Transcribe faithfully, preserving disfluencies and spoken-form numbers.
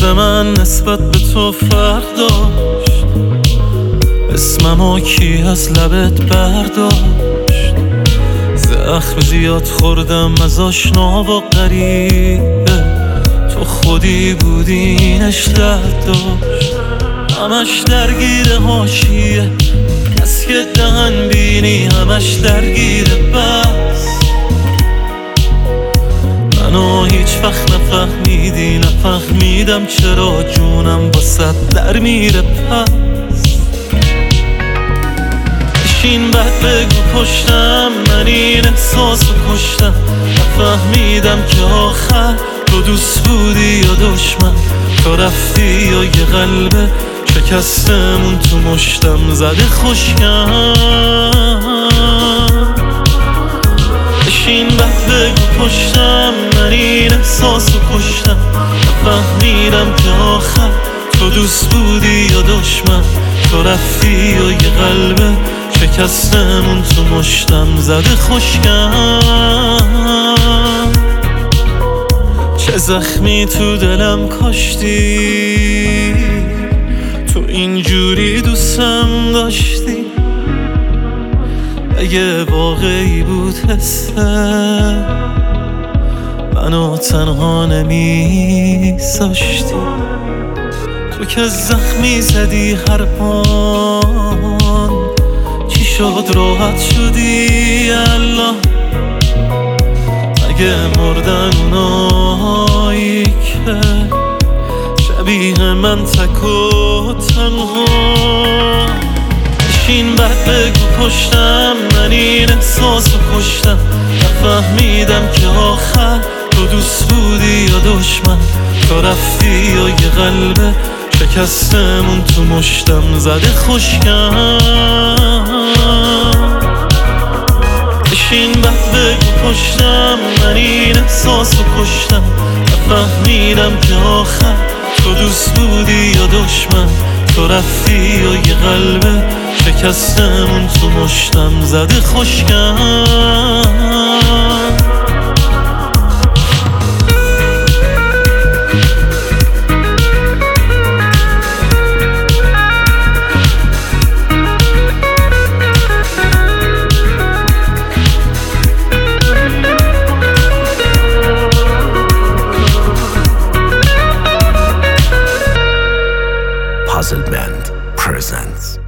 روز من نسبت به تو فرق داشت، اسممو کی از لبت برداشت؟ زخم زیاد خوردم از آشنا و غریبه، تو خودی بودی اینش درد داشت. همش درگیر حاشیه، کس که دهن بینی همش درگیره. بس منو هیچ وقت نفهمیدی، نفهمیدم چرا جونم واسه در میره. پس بشین بعد بگو پشتم، من این احساسو کشتم. نفهمیدم که آخر تو دوست بودی یا دشمن، تو رفتی یا یه قلبه شکستمون تو مشتم زده خوشگم. بشین بعد بگو پشتم، من این احساسو کشتم. نفهمیدم که آخر تو دوست بودی یا دشمن، تو رفتی یا یه قلبه شکستمون تو مشتم زده خوشگم. چه زخمی تو دلم کاشتی، تو اینجوری دوستم داشتی. اگه واقعی بود حسه منو تنها نمیذاشتی. تو که زخمی زدی هر آن، چی شد راحت شدی الله؟ اگه مردن اونایی که شبیه من تک و تنها. بشین بعد بگو پشتم، من این احساسو کشتم. نفهمیدم که آخر تو دوست بودی یا دشمن، تو رفتی یا یه قلبه شکستمون تو مشتم زده خوشگم. بشین بعد بگو پشتم، من این احساسو کشتم. نفهمیدم که آخر تو دوست بودی یا دشمن، تو رفتی یا یه قلبه شکستمون تو مشتم زده خوشگم. Puzzle Band presents